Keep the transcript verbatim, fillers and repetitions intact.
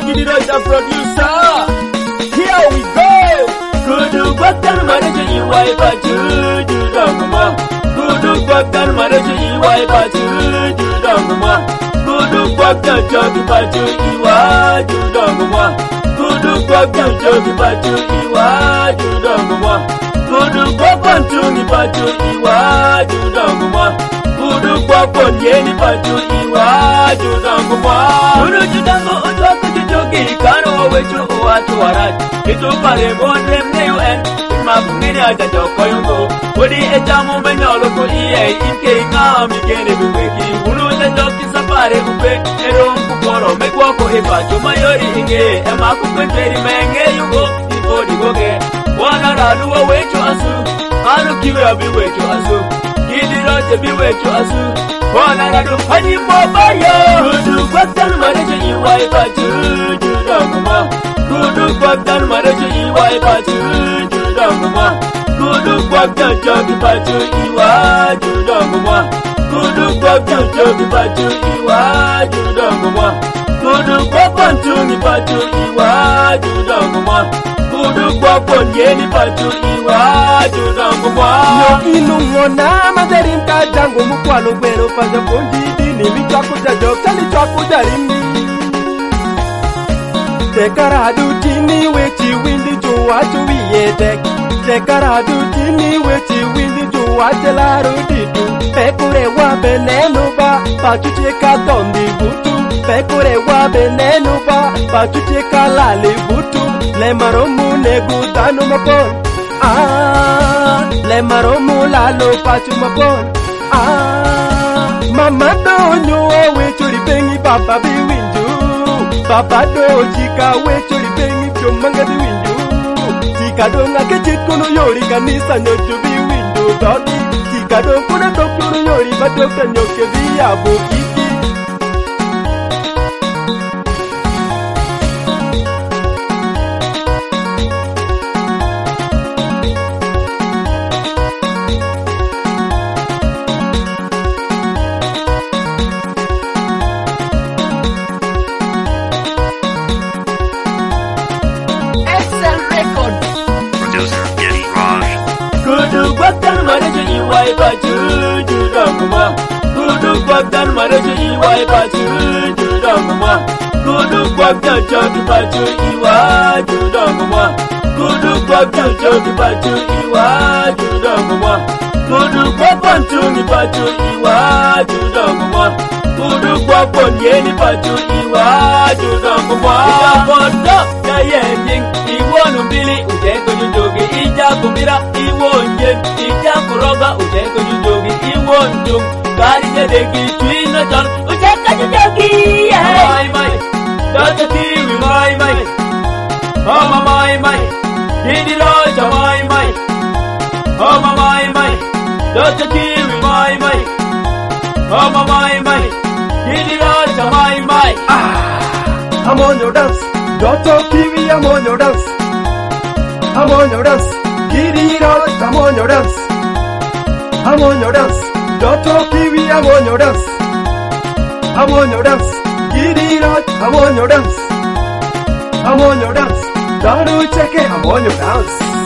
Gidiroy the producer. Here we go. Kudu bakar maraja iwai baju judangma. Kudu bakar maraja iwai baju judangma. Kudu bakar jogi baju iwa judangma. Kudu bakar jogi baju iwa judangma. Kudu bakar tungi baju iwa judangma. Kudu bakar yeni baju iwa judangma. Kudu judango utwako jujogi kano wechu uwatu warat. Itu pare mondrem ne un mabungini aja joko yungo. Kodi ejamu benyolo ko iye imke ngami kene bumeki. Ulu jajoki sapare upe erom kuporo mekwako ipacho mayori inge. Ema kukwenteri menge yungo ifodi goge. Wana raluwa wecho asu anu kiwe abi wecho asu. Gidiroy bi wecho asu. Wana radu hani mobayo. Kudu kwatan marejo iwa ipacho judanguma. Kudu bakar maraja iwai baju judangma. Kudu bakar jogi baju iwa judangma. Kudu bakar jogi baju iwa judangma. Kudu bakar tungi baju iwa judangma. Kudu bakar yeni baju iwa judangma. Yo inungona maderim kajangu mukwalo gwero paja ponji dini michwaku jajo kali chwaku jarimi. Tekaradu tini wechi windi juwa juwi yedek. Tekaradu tini wechi windi juwa jelaru didu. Pekure wa benenu ba pachuche ka dondi butu. Pekure wa benenu ba pachuche ka lali butu. Le maromu negu danu mapon. Ah, le maromu lalo pachu mapon. Ah, mama donyo wechuri bengi papa biwinju. Papa do chika wechuri bengi chomanga di windu. Chika do ngake chikuno yori kanisa nyochu bi windu dodi. Chika do kuna dokuru yori badoka nyoke via bukiki. Kudu bakar maraja iwai baju judangma. Kudu bakar maraja iwai baju judangma. Kudu bakar jogi baju iwa judangma. Kudu bakar jogi baju iwa judangma. Kudu bakar tungi baju iwa judangma. Kudu bakar yeni baju iwa judangma. Ija bodo kayening iwonu bili ujengo jujogi. Ija kumira iwonjen. Ija kuroga ujengo jujogi. Iwonjung kari jadegi chuino jan ujengo jujogi. Mai mai dada tiwi mai mai. Oma mai mai Gidiroy ja mai mai. Oma mai mai dada tiwi mai mai. Oma mai mai Gidiroy ja mai mai. Ah, I'm on your dance. Doto Kiwi, I'm on your dance. I'm on your dance. Gidiroy, I'm on your dance. I'm on your dance. Doto Kiwi, I'm on your dance. I'm on your dance. Gidiroy, I'm on your dance. I'm on your dance. Daru Cheke, I'm on your dance.